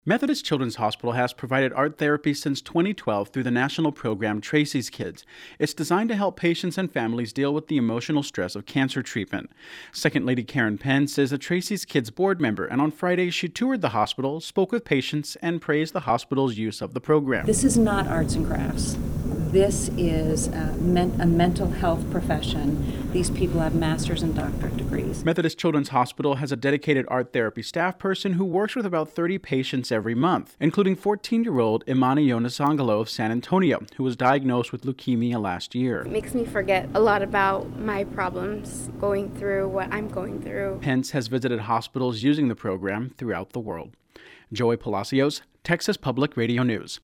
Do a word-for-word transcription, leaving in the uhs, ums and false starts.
Methodist Children's Hospital has provided art therapy since twenty twelve through the national program Tracy's Kids. It's designed to help patients and families deal with the emotional stress of cancer treatment. Second Lady Karen Pence is a Tracy's Kids board member, and on Friday she toured the hospital, spoke with patients, and praised the hospital's use of the program. This is not arts and crafts. This is a, men- a mental health profession. These people have master's and doctorate degrees. Methodist Children's Hospital has a dedicated art therapy staff person who works with about thirty patients every month, including fourteen-year-old Imani Yonesangalo of San Antonio, who was diagnosed with leukemia last year. It makes me forget a lot about my problems, going through what I'm going through. Pence has visited hospitals using the program throughout the world. Joey Palacios, Texas Public Radio News.